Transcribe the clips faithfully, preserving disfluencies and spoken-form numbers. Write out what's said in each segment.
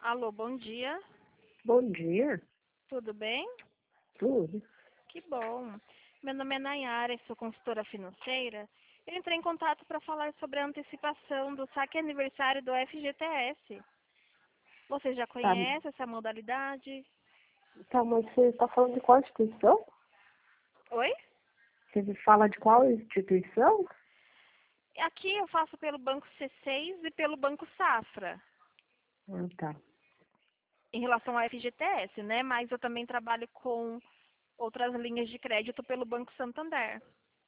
Alô, bom dia. Bom dia. Tudo bem? Tudo. Que bom. Meu nome é Nayara e sou consultora financeira. Eu entrei em contato para falar sobre a antecipação do saque aniversário do F G T S. Você já Tá, conhece essa modalidade? tá, mas você está falando de qual instituição? Oi? Você fala de qual instituição? Aqui eu faço pelo Banco C seis e pelo Banco Safra, Ah, tá. em relação ao F G T S, né? Mas eu também trabalho com outras linhas de crédito pelo Banco Santander.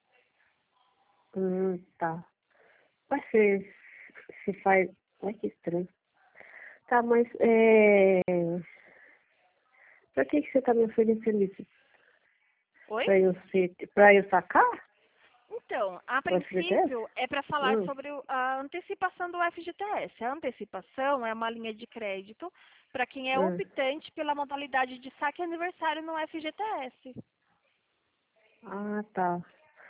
Hum, tá. Mas você, você faz... Ai, que estranho. Tá, mas é... Pra que que você tá me oferecendo isso? Oi? Pra eu, ser... pra eu sacar Então, a o F G T S? princípio é para falar Hum. sobre o- a antecipação do F G T S. A antecipação é uma linha de crédito para quem é Hum. optante pela modalidade de saque aniversário no F G T S. Ah, tá.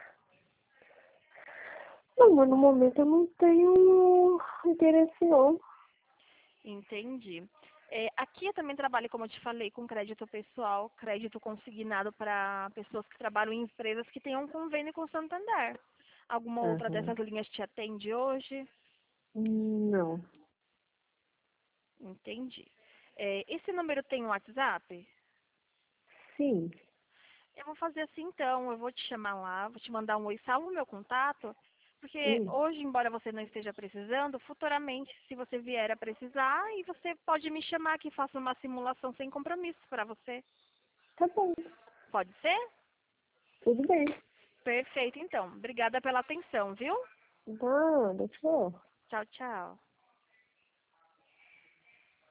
Não, mas no momento eu não tenho interesse não. Entendi. É, aqui eu também trabalho, como eu te falei, com crédito pessoal, crédito consignado para pessoas que trabalham em empresas que tenham um convênio com o Santander. Alguma outra Aham. dessas linhas te atende hoje? Não. Entendi. É, esse número tem um WhatsApp? Sim. Eu vou fazer assim então, eu vou te chamar lá, vou te mandar um oi, salva o meu contato, porque Hum. hoje, embora você não esteja precisando, futuramente, se você vier a precisar, e você pode me chamar que faça uma simulação sem compromisso para você. Tá bom. Pode ser? Tudo bem. Perfeito, então. Obrigada pela atenção, viu? Nada, tchau. Tchau, tchau.